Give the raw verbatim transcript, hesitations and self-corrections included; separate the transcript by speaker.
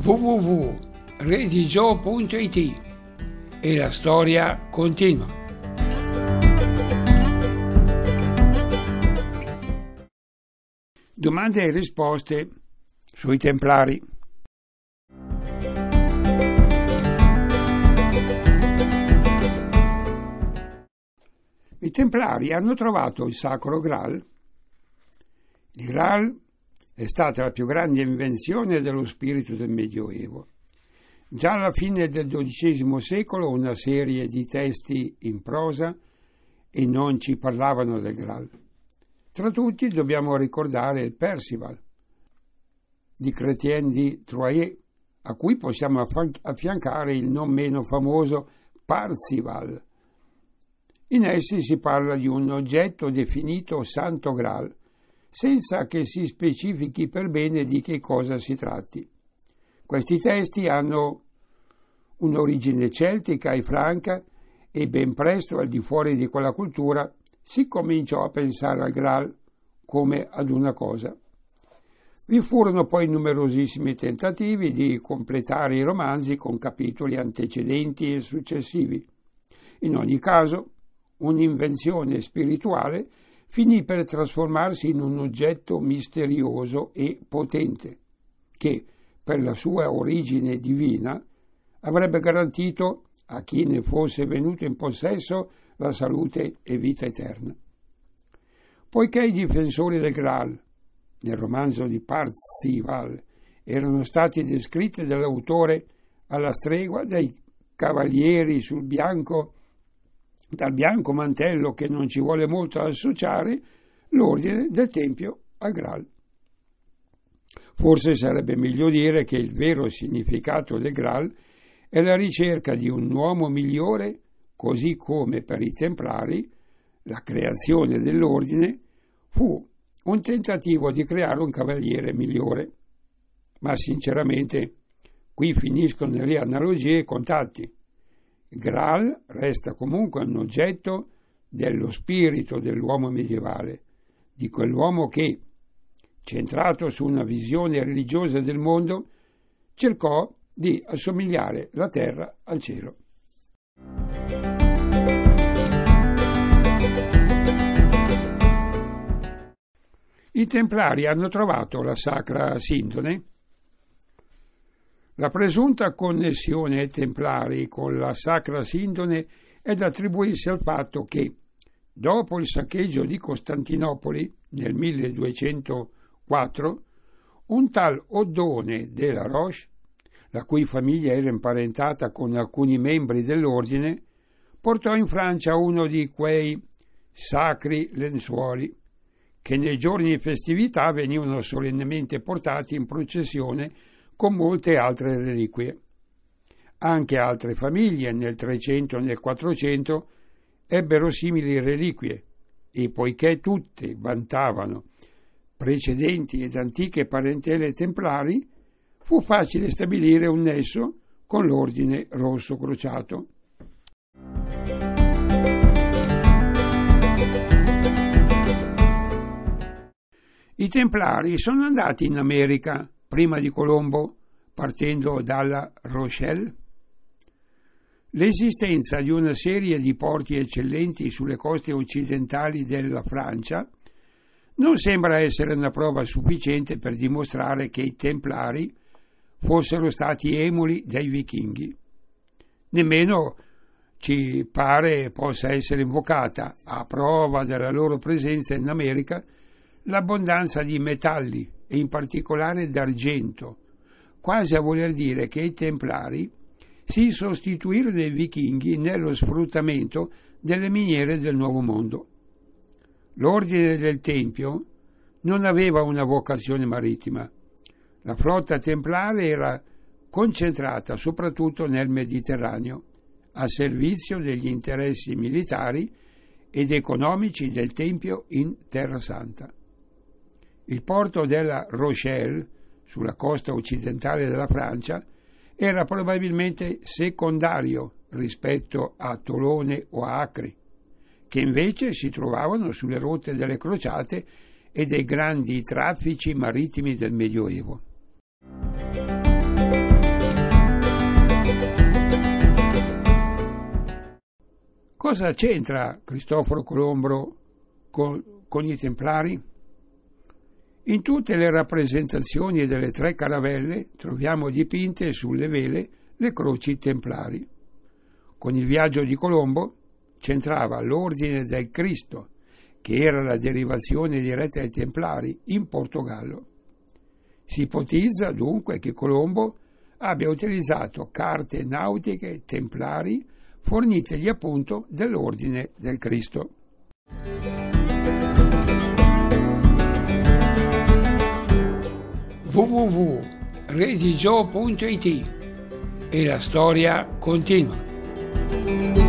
Speaker 1: w w w punto redigio punto it e la storia continua. Domande e risposte sui Templari. I Templari hanno trovato il Sacro Graal. Il Graal è stata la più grande invenzione dello spirito del Medioevo. Già alla fine del dodicesimo secolo una serie di testi in prosa e non ci parlavano del Graal. Tra tutti dobbiamo ricordare il Percival di Chrétien de Troyes, a cui possiamo affiancare il non meno famoso Parzival. In essi si parla di un oggetto definito Santo Graal, senza che si specifichi per bene di che cosa si tratti. Questi testi hanno un'origine celtica e franca e ben presto, al di fuori di quella cultura, si cominciò a pensare al Graal come ad una cosa. Vi furono poi numerosissimi tentativi di completare i romanzi con capitoli antecedenti e successivi. In ogni caso, un'invenzione spirituale finì per trasformarsi in un oggetto misterioso e potente, che, per la sua origine divina, avrebbe garantito a chi ne fosse venuto in possesso la salute e vita eterna. Poiché i difensori del Graal, nel romanzo di Parzival, erano stati descritti dall'autore alla stregua dei cavalieri sul bianco, dal bianco mantello che non ci vuole molto associare l'ordine del Tempio al Graal. Forse sarebbe meglio dire che il vero significato del Graal è la ricerca di un uomo migliore, così come per i Templari la creazione dell'ordine fu un tentativo di creare un cavaliere migliore. Ma sinceramente qui finiscono le analogie e i contatti. Graal resta comunque un oggetto dello spirito dell'uomo medievale, di quell'uomo che, centrato su una visione religiosa del mondo, cercò di assomigliare la terra al cielo. I Templari hanno trovato la Sacra Sindone. La presunta connessione ai Templari con la Sacra Sindone è da attribuirsi al fatto che, dopo il saccheggio di Costantinopoli nel milleduecentoquattro, un tal Oddone de la Roche, la cui famiglia era imparentata con alcuni membri dell'ordine, portò in Francia uno di quei sacri lenzuoli che nei giorni di festività venivano solennemente portati in processione con molte altre reliquie. Anche altre famiglie nel trecento e nel quattrocento ebbero simili reliquie e poiché tutte vantavano precedenti ed antiche parentele templari, fu facile stabilire un nesso con l'ordine rosso crociato. I Templari sono andati in America prima di Colombo, partendo dalla Rochelle. L'esistenza di una serie di porti eccellenti sulle coste occidentali della Francia non sembra essere una prova sufficiente per dimostrare che i Templari fossero stati emuli dei vichinghi. Nemmeno ci pare possa essere invocata, a prova della loro presenza in America, l'abbondanza di metalli e in particolare d'argento, quasi a voler dire che i Templari si sostituirono ai vichinghi nello sfruttamento delle miniere del Nuovo Mondo. L'ordine del Tempio non aveva una vocazione marittima. La flotta templare era concentrata soprattutto nel Mediterraneo, a servizio degli interessi militari ed economici del Tempio in Terra Santa. Il porto della Rochelle, sulla costa occidentale della Francia, era probabilmente secondario rispetto a Tolone o a Acre, che invece si trovavano sulle rotte delle crociate e dei grandi traffici marittimi del Medioevo. cosa c'entra Cristoforo Colombo con, con i Templari? In tutte le rappresentazioni delle tre caravelle troviamo dipinte sulle vele le croci templari. Con il viaggio di Colombo c'entrava l'Ordine del Cristo, che era la derivazione diretta dai Templari in Portogallo. Si ipotizza dunque che Colombo abbia utilizzato carte nautiche templari fornitegli appunto dell'Ordine del Cristo. w w w punto redigio punto it e la storia continua.